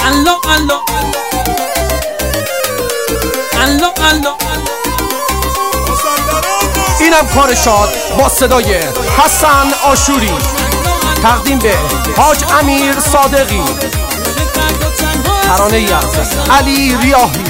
الله الله الله الله. اینم کار شاد با صدای حسن آشوری، تقدیم به حاج امیر صادقی، ترانه ای از علی ریاحی.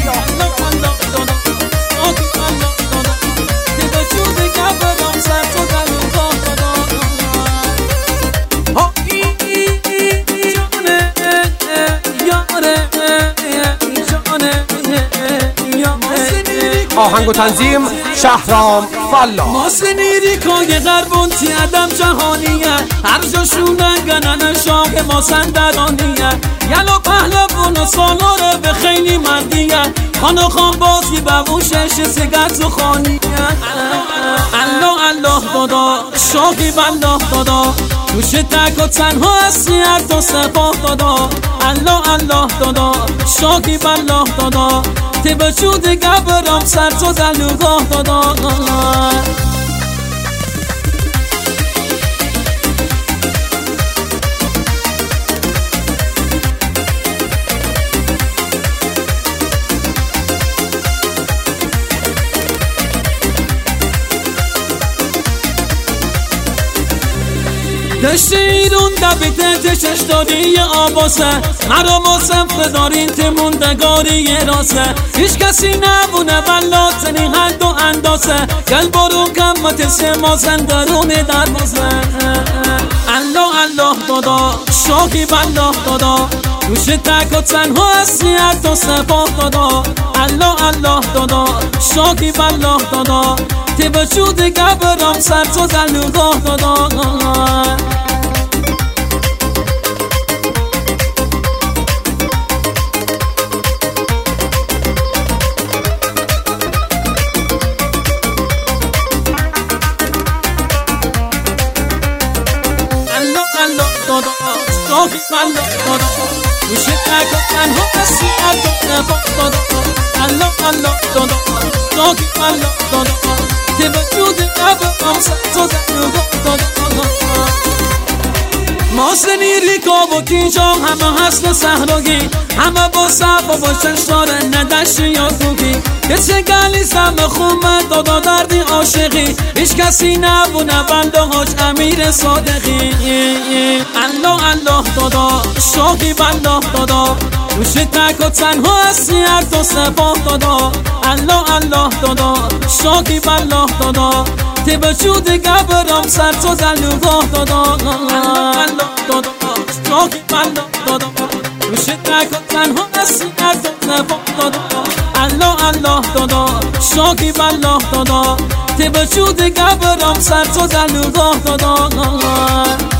آهنگ و تنظیم شهرام فلا. ماسنیری که غربون تی ادم جهانیه، هر جا شوننگنن شاه ماسندرانیه، یلو پهلوون و سالاره به خیلی مردیه، خانو خان بازی ببوشش سگت و خانیه. الله الله دادا شاهی بالله دادا، توش تک و تنها هستیت و سپاه دادا. الله الله دادا شاهی بالله دادا، تی بچود گبرم سر تو دلوگاه دادا. دشت ایرون دبیته تشش داری آباسه، مرا ماسم فدارین تموندگاری راسه، هیچ کسی نبونه بلاتنی حد و انداسه، گل بارون کمت سه ماسن درون دروازه. الله الله دادا شاهی بالله دادا، توش تک و تنها هستیت و سپاه دادا. الله الله دادا شاهی بالله دادا، تی بچود گبرم سر تو دلوگاه دادا. شاهی بالله دادا، توش تک و تنها هستیت و سپاه دادا. الله الله دادا شاهی بالله دادا، تی بچود گبرم سر تو دلوگاه دادا. ماسنیری که با کینجا همه هست صحراگی، همه با صف و با چشتار ندشت یا خوگی، کسی گلی سم خومه دادا دردی عاشقی، هیچ کسی نبونه بنده حاج امیر صادقی. الله الله دادا شاهی بالله دادا، توش تک و تنها هستیت و سپاه دادا. الله الله دادا شاهی بالله دادا، تی بچود گبرم سر تو دلوگاه دادا. الله دادا شاهی بالله دادا، توش تک و تنها هستیت و سپاه دادا. الله الله دادا شاهی بالله دادا، تی بچود گبرم سر تو دلوگاه دادا.